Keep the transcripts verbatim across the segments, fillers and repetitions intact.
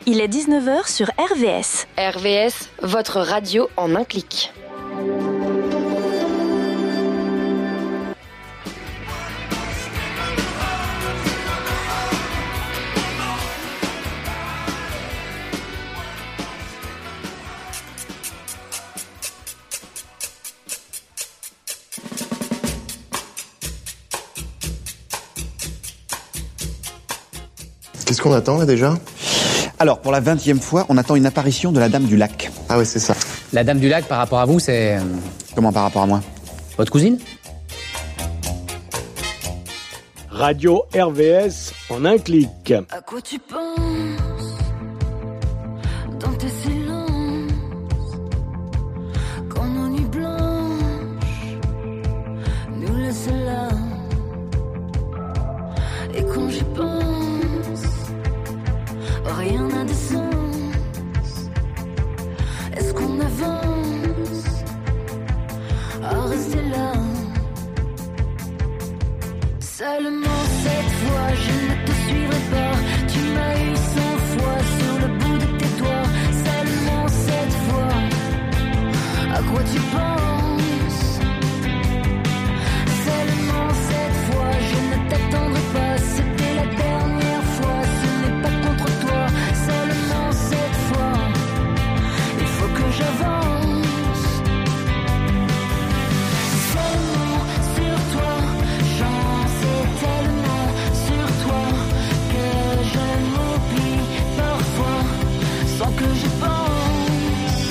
Il est dix-neuf heures sur R V S. R V S, votre radio en un clic. Qu'est-ce qu'on attend là déjà ? Alors, pour la vingtième fois, on attend une apparition de la Dame du Lac. Ah ouais, c'est ça. La Dame du Lac, par rapport à vous, c'est... euh, Comment par rapport à moi ? Votre cousine ? Radio R V S en un clic. À quoi tu penses dans tes silences, quand nos nuits blanches nous laissent là, et quand j'y pense, rien n'a de sens. Est-ce qu'on avance à rester là? Seulement cette fois, je ne te suivrai pas. Tu m'as eu cent fois sur le bout de tes doigts. Seulement cette fois, à quoi tu penses? Seulement cette fois, je ne t'attendrai pas. C'était la dernière fois, ce n'est pas contre toi. Seulement cette fois, il faut que j'avance. Seulement sur toi, j'en sais tellement sur toi que je m'oublie parfois sans que j'y pense.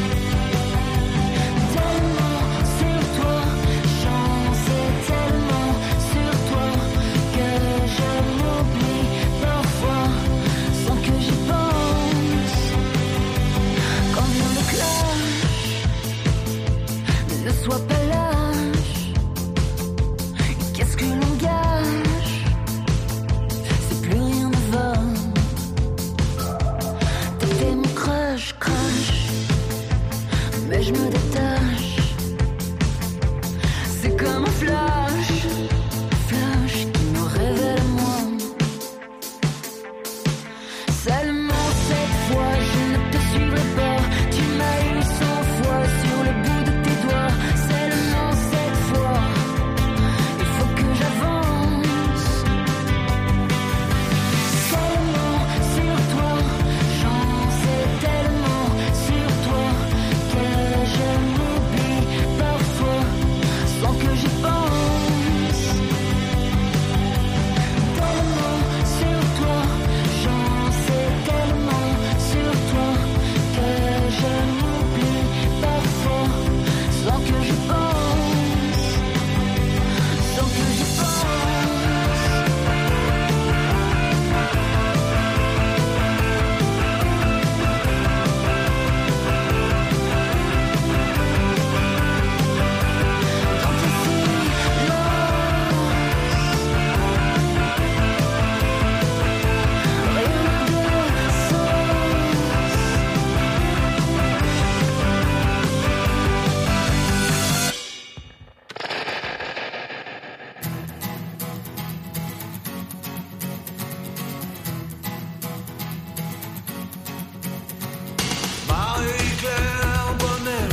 Tellement sur toi, j'en sais tellement sur toi que je m'oublie parfois sans que j'y pense. Quand vient le clash, ne sois pas lâche. Qu'est-ce que l'on gâche si plus rien ne va? T'étais mon crush, crush, mais je me détache. C'est comme un flash, flash qui me révèle moi. Seulement cette fois, je ne te suivrai pas. Tu m'as eu cent fois sur le bout de tes doigts. Seulement cette fois, il faut que j'avance. Seulement sur toi, j'en sais tellement sur toi que je m'oublie parfois sans que j'y pense. Tellement sur toi, j'en sais tellement sur toi que je m'oublie parfois sans que j'y pense. Sans que j'y pense. Dans tes silences, rien n'a de Marie-Claire Bonnel,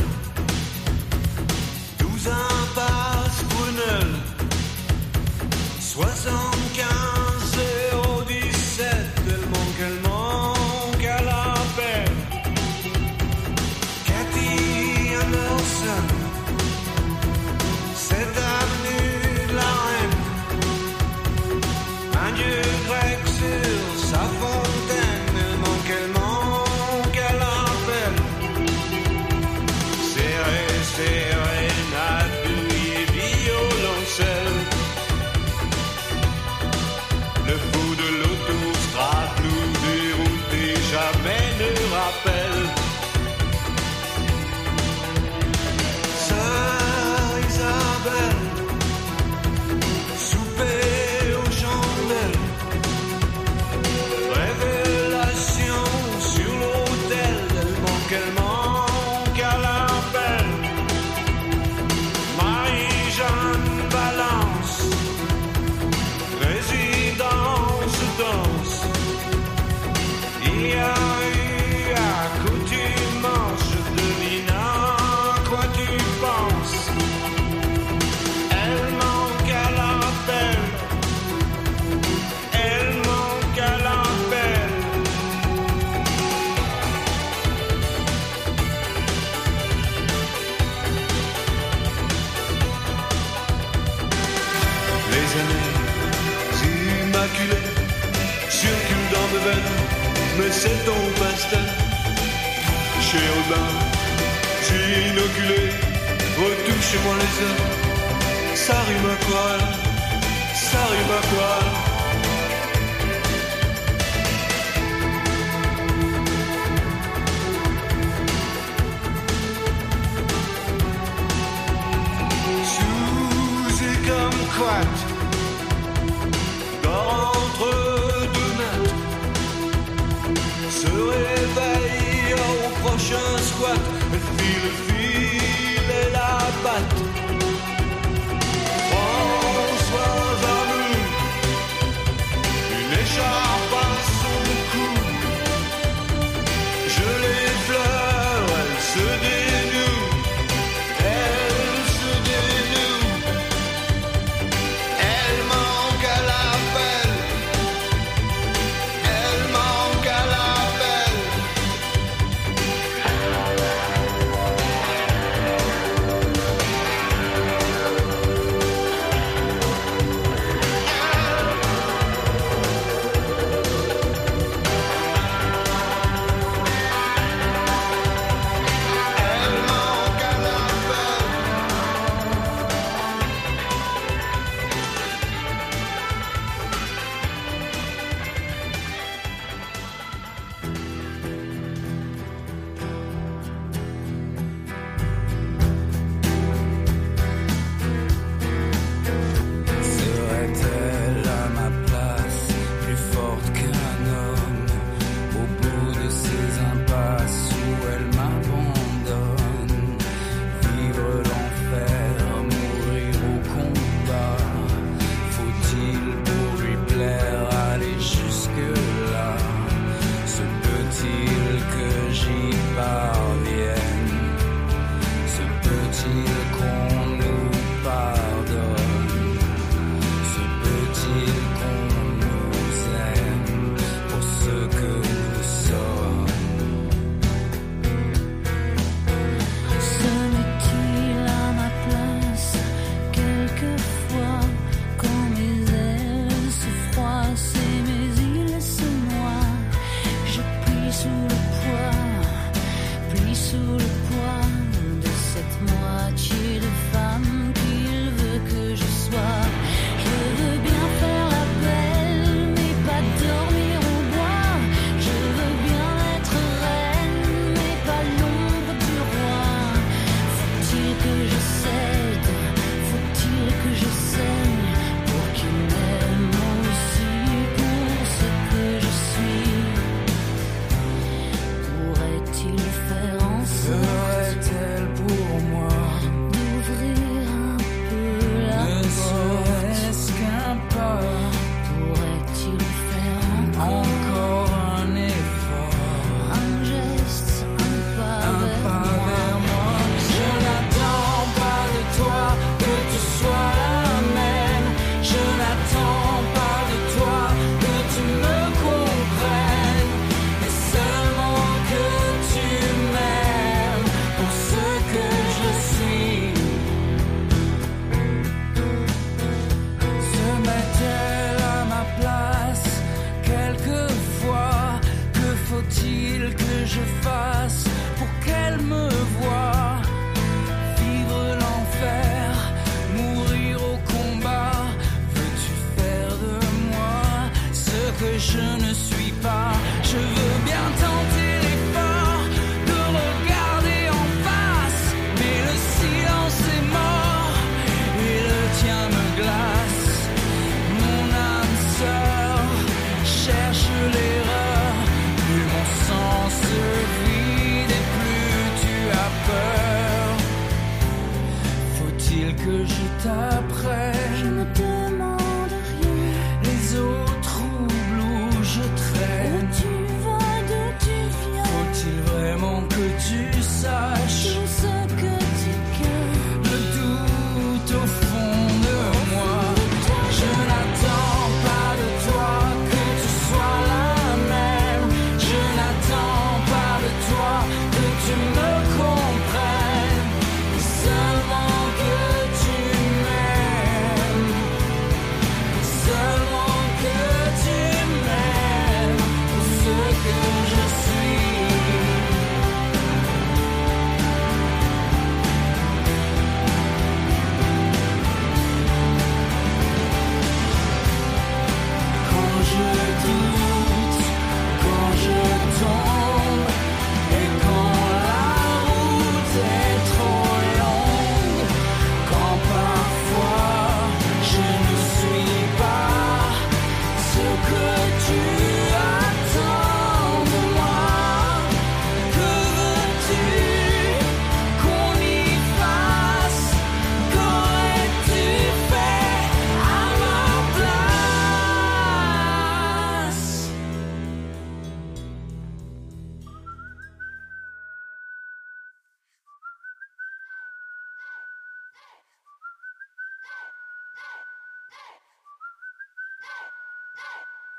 douze impasse Brunel, soixante-quinze zéro dix-sept, elle manque, elle manque à l'appel. Cathy Anderson, cette avenue de la Reine, un dieu grec sur sa fontaine, elle manque, elle manque à l'appel. Serré, sérénade, douillet, violoncelle. Le fou de l'autostrade nous déroute et jamais ne rappelle. Sœur Isabelle, souper aux chandelles. Révélation sur l'autel, elle manque, elle manque à l'appel. Marie-Jeanne Balance, résidence danse. Il y a bain. J'ai inoculé, retouchez-moi les heures. Ça rime à quoi, ça rime à quoi? Sous et comme quat, dort entre deux nattes, se réveille au prochain squat. Elle file, elle file et la batte. Françoise Amour, une écharpe à son cou. Je l'effleure, elle se dénoue, elle se dénoue. Elle manque à l'appel, elle manque à l'appel. Serait-elle à ma place plus forte qu'un homme au bout de ces impasses où elle m'abandonne? Vivre l'enfer, mourir au combat. Faut-il pour lui plaire aller jusque-là? Se peut-il que j'y parvienne? Se peut-il qu'on nous pardonne? Se peut-il qu'on nous aime pour ce que nous sommes? Se met-il à ma place quelquefois quand mes ailes se froissent et mes îles se noient? Je plie sous le poids, plie sous le poids de cette moitié de femme qu'il veut que je sois. Je veux bien faire la belle, mais pas dormir au bois. Je veux bien être reine, mais pas l'ombre du roi. Faut-il que je cède, faut-il que je saigne pour qu'il m'aime aussi pour ce que je suis? Pourrait-il faire en sorte Serait-elle pour moi d'ouvrir un peu la ne porte? serait-ce qu'un pas? Pourrait-il faire encore Encore un effort, un geste, un pas un vers pas moi? vers moi. Je n'attends pas de toi que tu sois la même. Je n'attends pas de toi que tu me comprennes, mais seulement que tu m'aimes pour ce que je suis. Se met-elle à ma place quelquefois? Que faut-il que je fasse pour qu'elle me voie? Vivre l'enfer, mourir au combat. Veux-tu faire de moi ce que je ne suis pas? Je veux bien tenter l'effort de regarder en face, mais le silence est mort et le tien me glace. Mon âme sœur cherche l'erreur, plus mon sang se vide et plus tu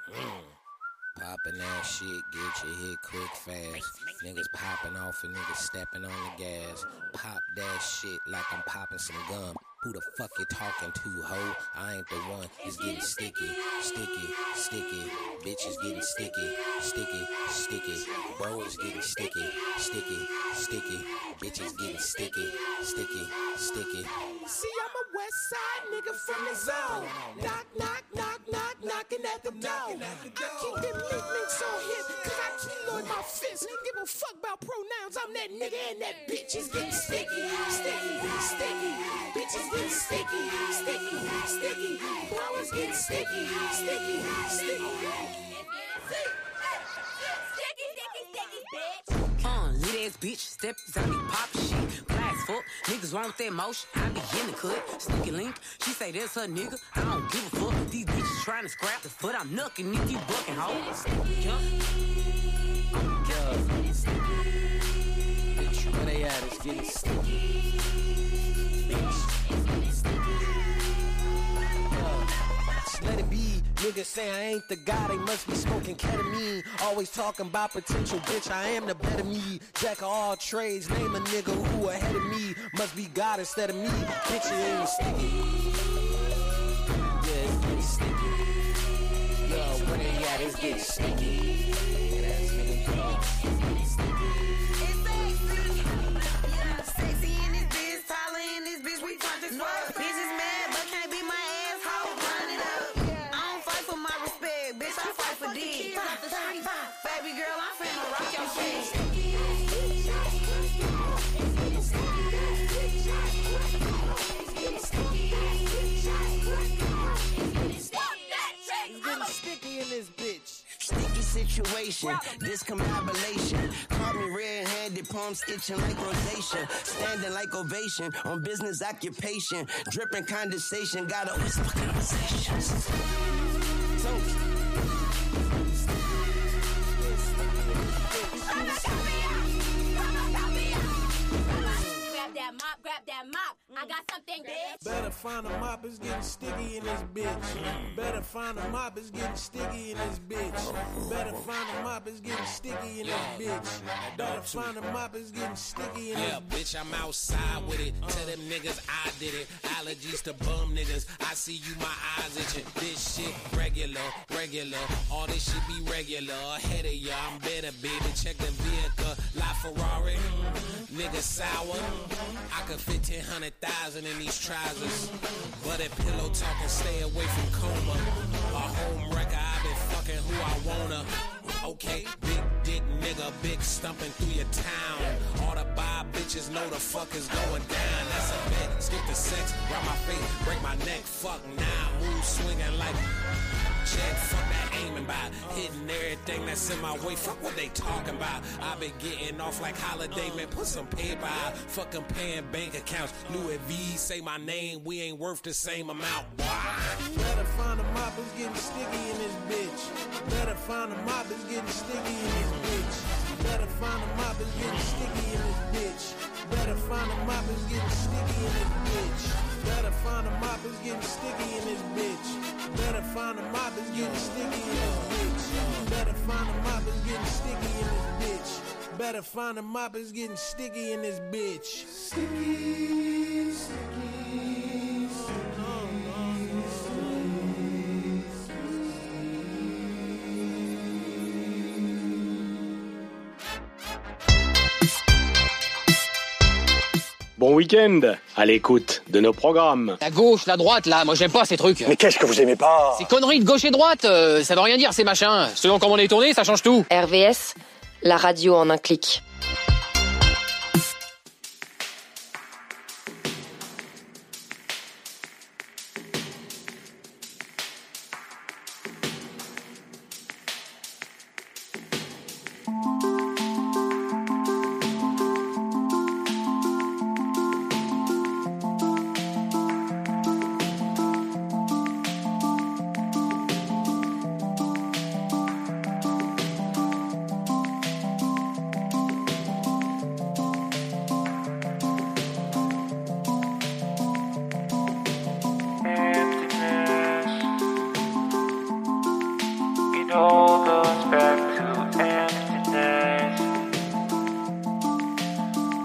Poppin' that shit, get your hit quick fast. Niggas popping off and niggas stepping on the gas. Pop that shit like I'm popping some gum. Who the fuck you talking to, ho? I ain't the one. It's getting sticky, sticky, sticky. Bitch is getting sticky, sticky, sticky. Bro is getting sticky, sticky, sticky. Bitch is getting sticky, sticky, sticky. See, I'm a west side nigga from the zone. Knock, knock, knock, knock, knocking at the door. I keep them links on hip, cause I keloid my fist. Give a fuck about pronouns, I'm that nigga and that bitch is getting sticky, sticky, sticky. Bitch is getting sticky, sticky, sticky. Bro is getting sticky, sticky, sticky. Uh, lit ass bitch, steppers out me pop shit. Glass fuck, niggas want that motion. I be in the cut, sneaky link. She say that's her nigga. I don't give a fuck. These bitches trying to scrap the foot. I'm knucking if you bucking, ho. Yeah. Bitch, where they at? It's getting sticky. Let it be, niggas say I ain't the guy, they must be smoking ketamine. Always talking about potential, bitch, I am the better me. Jack of all trades, name a nigga who ahead of me. Must be God instead of me, bitch, it ain't sticky. Yeah, it's getting sticky. Yo, where they at, it's getting sticky. That's nigga, yo. Sexy in this bitch, taller in this bitch, we talk this fuck. Bitches mad, but can't be my asshole. Run it up. I don't fight for my respect, bitch, I fight for dick. Baby girl, I'm finna rock your shit. Getting sticky in this bitch. Sticky situation, discombobulation. Caught me red-handed, palms itching like rosacea. Standing like ovation on business occupation. Dripping condensation, got a whisper conversations. So, grab that mop, grab that mop. I got something, bitch. Better find a mop, it's getting sticky in this bitch. Better find a mop, it's getting sticky in this bitch. Better find a mop, it's getting sticky in this bitch. Better find a mop, it's getting sticky in this bitch. Yeah, bitch, I'm outside with it. Tell them niggas I did it. Allergies to bum niggas. I see you, my eyes itching. This shit regular, regular. All this shit be regular. Ahead of ya, I'm better, baby. Check the vehicle. La Ferrari. Nigga sour. I could fit ten hundred thousand in these trousers. But that pillow talking, stay away from coma. A home wrecker, I been fucking who I wanna. Okay, big dick nigga, big stumping through your town. All the bi bitches know the fuck is going down. That's a bet, skip the sex, rub my face, break my neck, fuck now. Move swinging like Chad, fuck that aiming by. Hitting everything that's in my way, fuck what they talking about. I been getting off like Holiday, man, put some paper out. Fucking paying bank accounts. Louis V, say my name, we ain't worth the same amount. Why? Better find a mop, it's getting sticky in this bitch. Better find a mop, it's getting sticky in this bitch. Better find a mop, it's getting sticky in this bitch. Better find a mop, it's getting sticky in this bitch. Better find a mop, it's getting sticky in this bitch. Better find a mop, it's getting sticky in this bitch. Better find a mop, it's getting sticky in this bitch. Better find a mop, it's getting sticky in this bitch. Sticky, sticky, Bon week-end, à l'écoute de nos programmes. La gauche, la droite, là, moi j'aime pas ces trucs. Mais qu'est-ce que vous aimez pas? Ces conneries de gauche et droite, euh, ça veut rien dire ces machins. Selon comment on est tourné, ça change tout. R V S, la radio en un clic.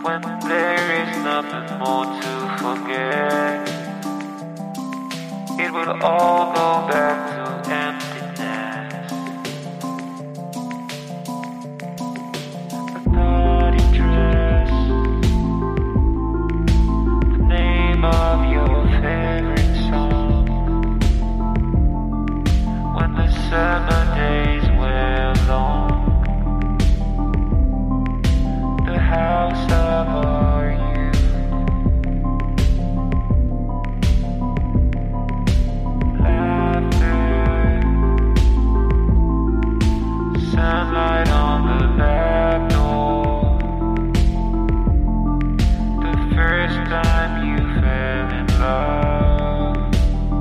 when there is nothing more to forget. It will all go back to emptiness. A naughty dress, the name of your favorite song. When the summer days were long, the house of our youth, laughter, sunlight on the back door, the first time you fell in love.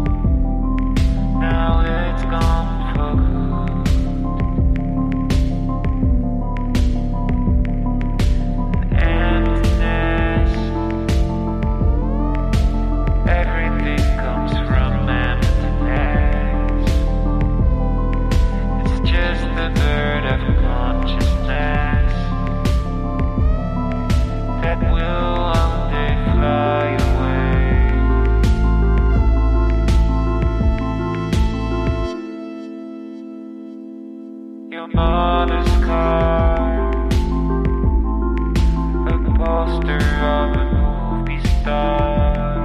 Now it's gone for good. Emptiness, everything comes from emptiness. It's just the bird of consciousness that will one day fly away. Your mother's car, a poster of a movie star,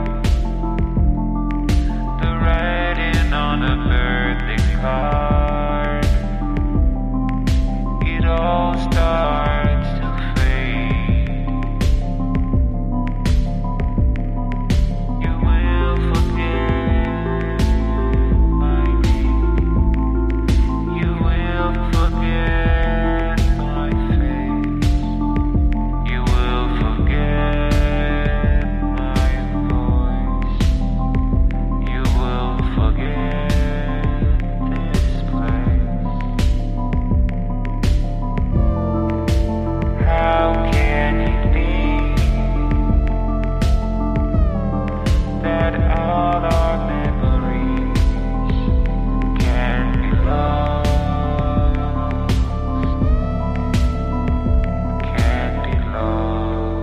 the writing on a birthday card. It all starts to fade. You will forget my name. You will forget my face. You will forget my voice. You will forget this place. How can you think that all our memories can be lost? Can be lost.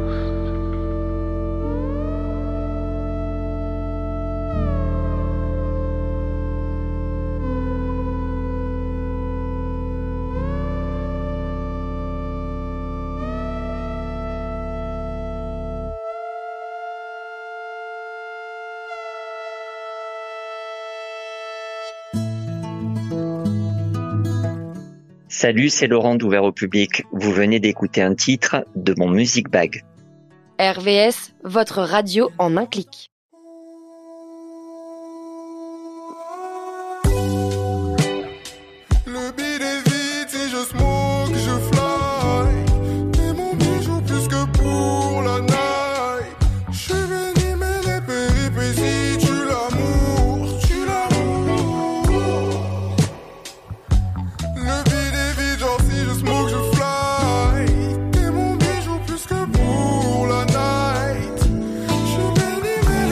Salut, c'est Laurent d'Ouvert au public. Vous venez d'écouter un titre de mon Music Bag. R V S, votre radio en un clic. Le beat est vide, si je smoke, je fly. T'es mon bijou plus que pour la night. Je suis venu mêler péripéties, tu l'amour, tu l'amour. Le beat est vide, genre si je smoke, je fly. T'es mon bijou plus que pour la night. Je suis venu mêler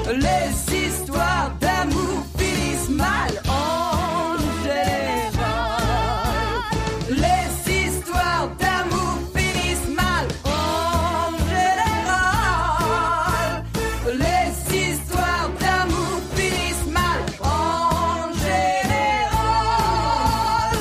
Les histoires d'amour finissent mal en général. Les histoires d'amour finissent mal en général. Les histoires d'amour finissent mal en général.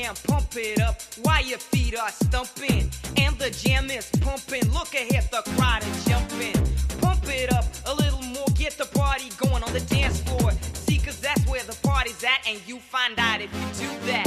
jam, pump it up while your feet are stumping. And the jam is pumping, look ahead, the crowd is jumping. Pump it up a little more, get the party going on the dance floor. See, cause that's where the party's at, and you find out if you do that.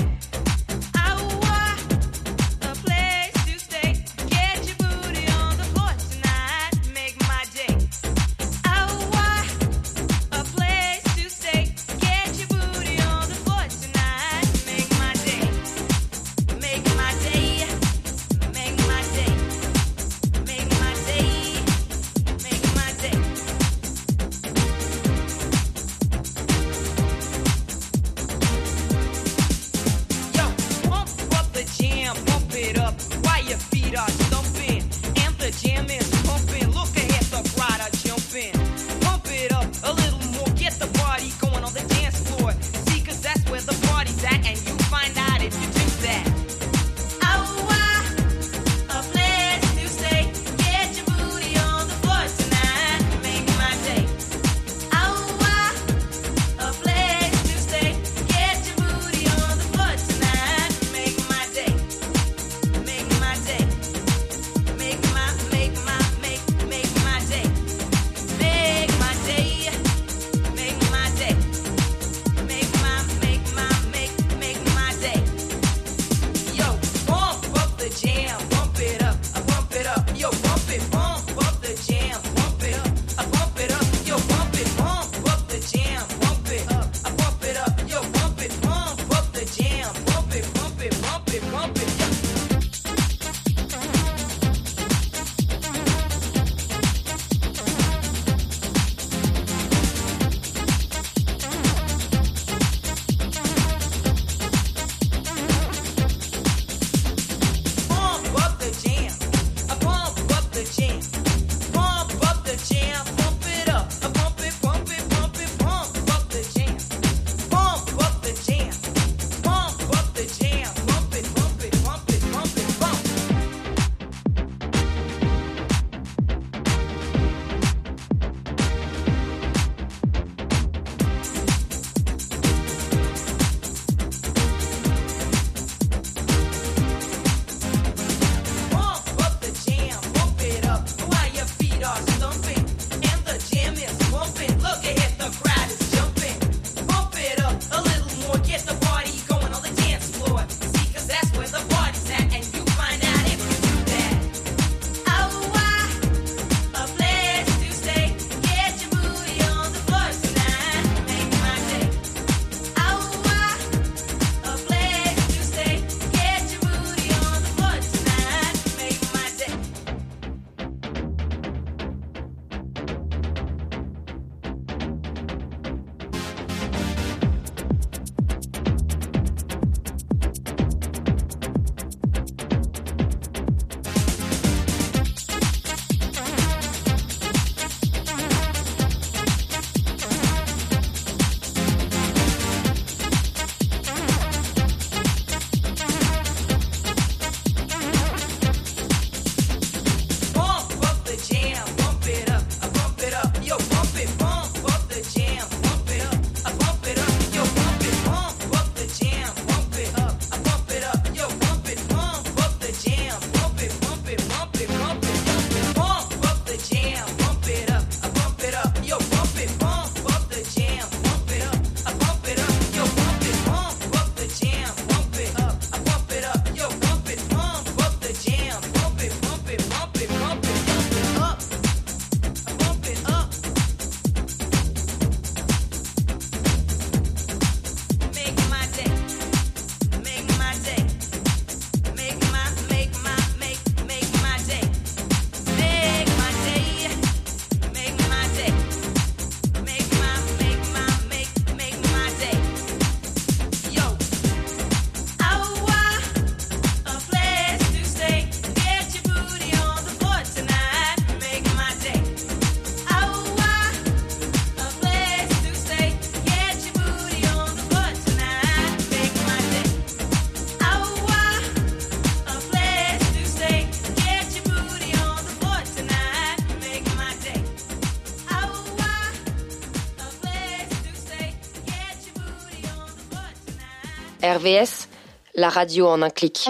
R V S, la radio en un clic.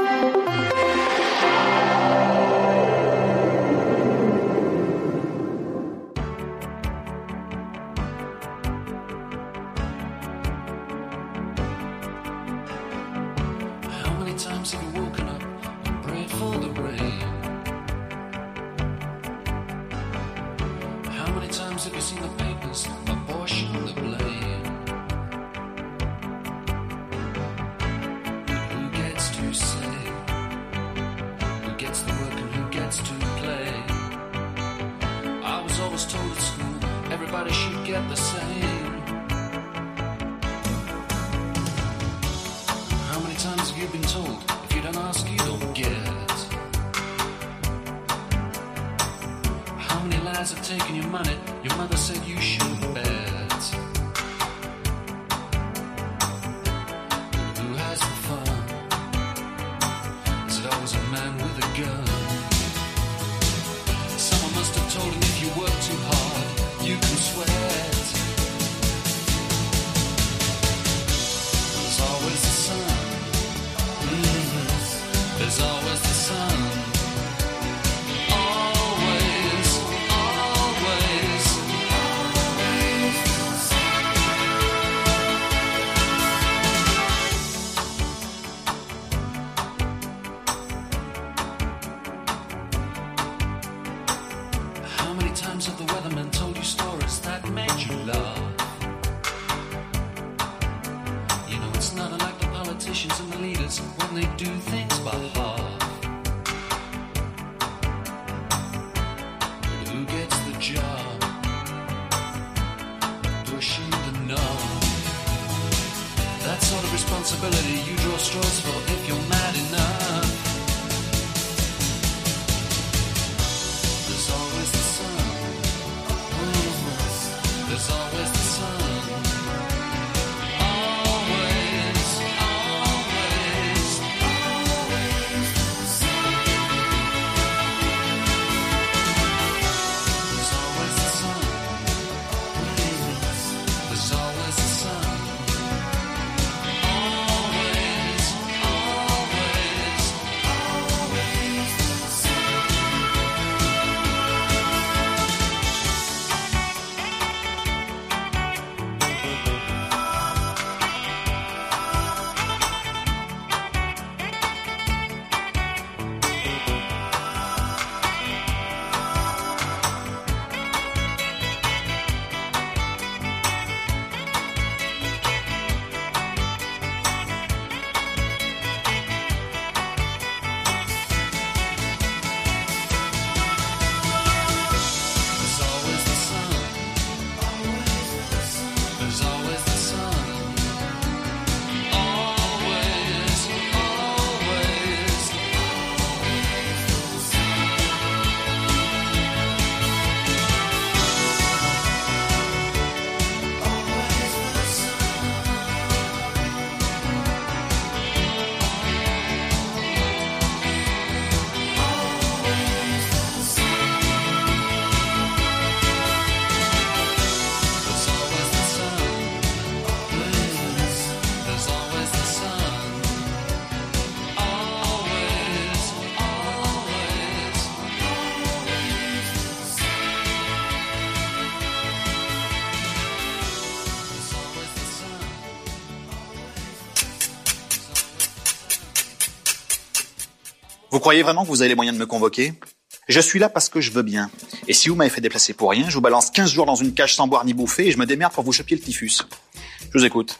Vous croyez vraiment que vous avez les moyens de me convoquer ? Je suis là parce que je veux bien. Et si vous m'avez fait déplacer pour rien, je vous balance quinze jours dans une cage sans boire ni bouffer et je me démerde pour vous choper le typhus. Je vous écoute.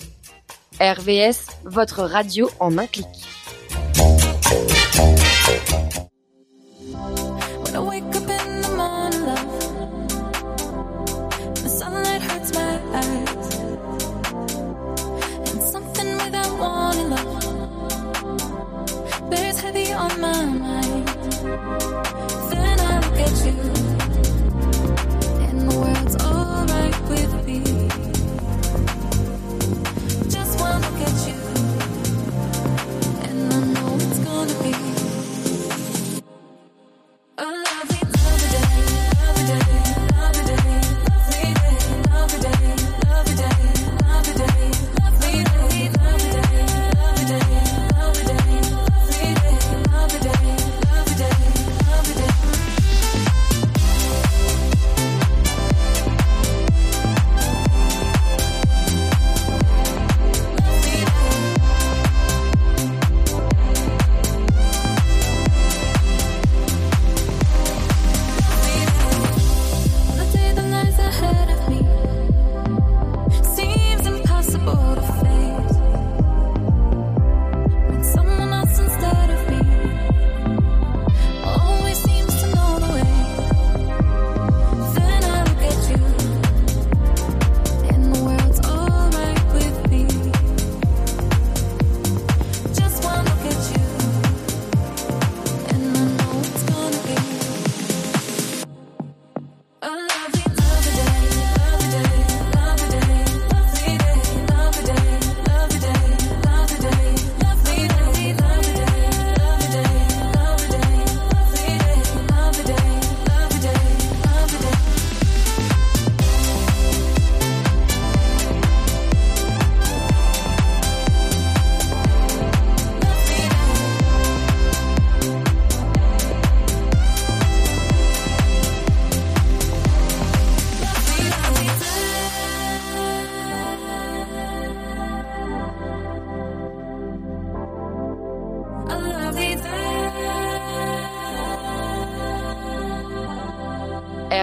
R V S, votre radio en un clic. When I wake up in the morning, love, the sunlight hurts my eyes, and something without warning, love, bears heavy on my mind. Then I look at you, and the world's alright with me. Just one look at you, and I know it's gonna be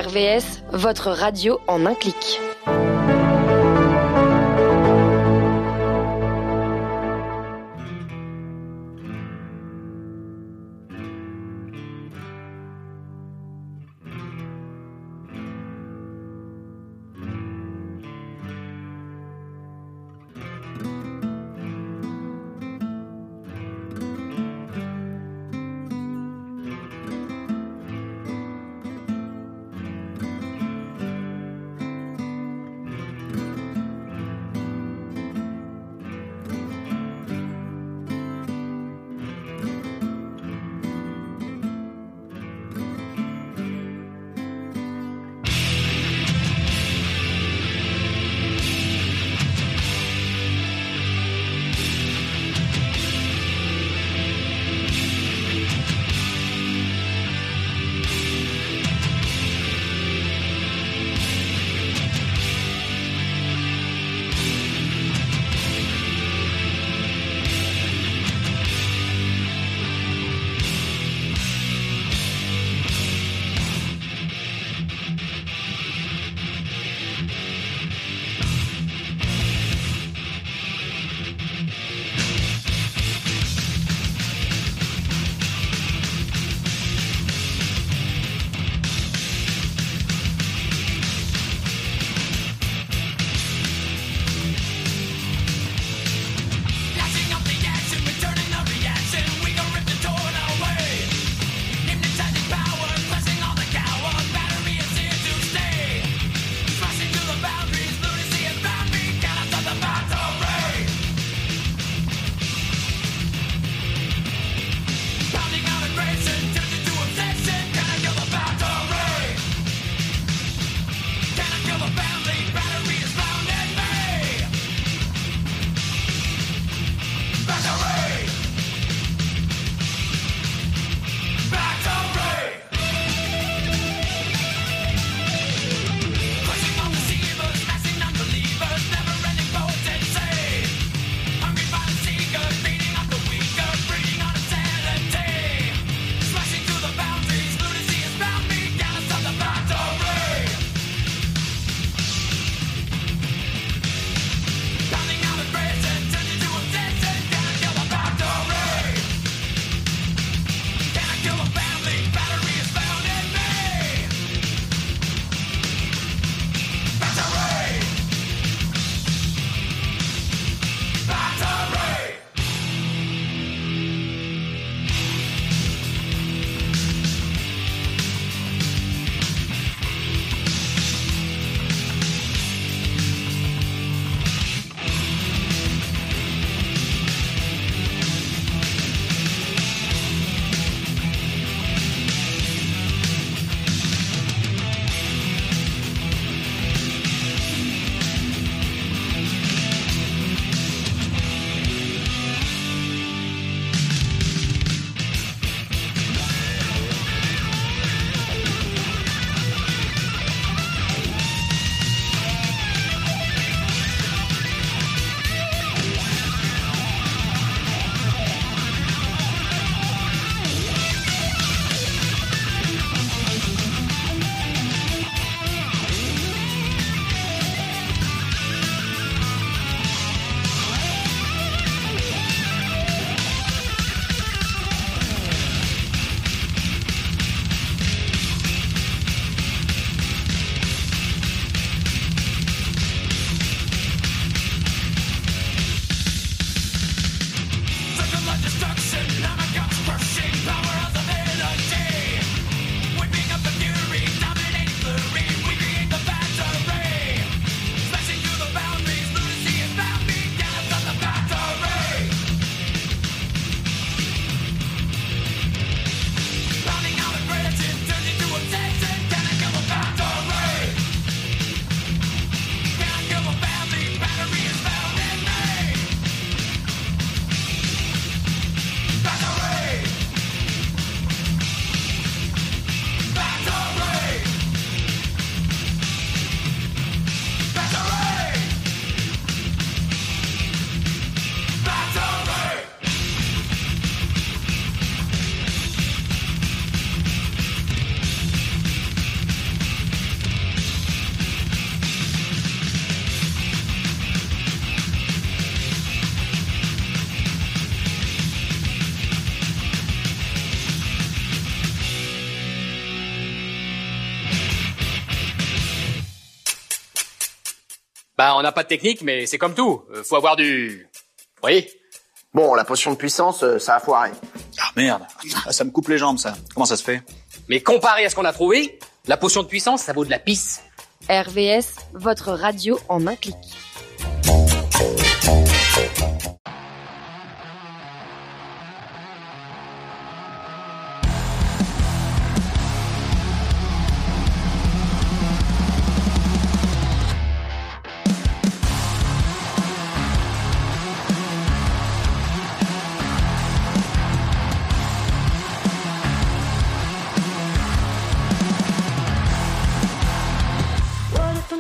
R V S, votre radio en un clic. Bah, on n'a pas de technique, mais c'est comme tout. Euh, faut avoir du... Vous voyez? Bon, la potion de puissance, euh, ça a foiré. Ah merde, ah, ça me coupe les jambes, ça. Comment ça se fait? Mais comparé à ce qu'on a trouvé, la potion de puissance, ça vaut de la pisse. R V S, votre radio en un clic.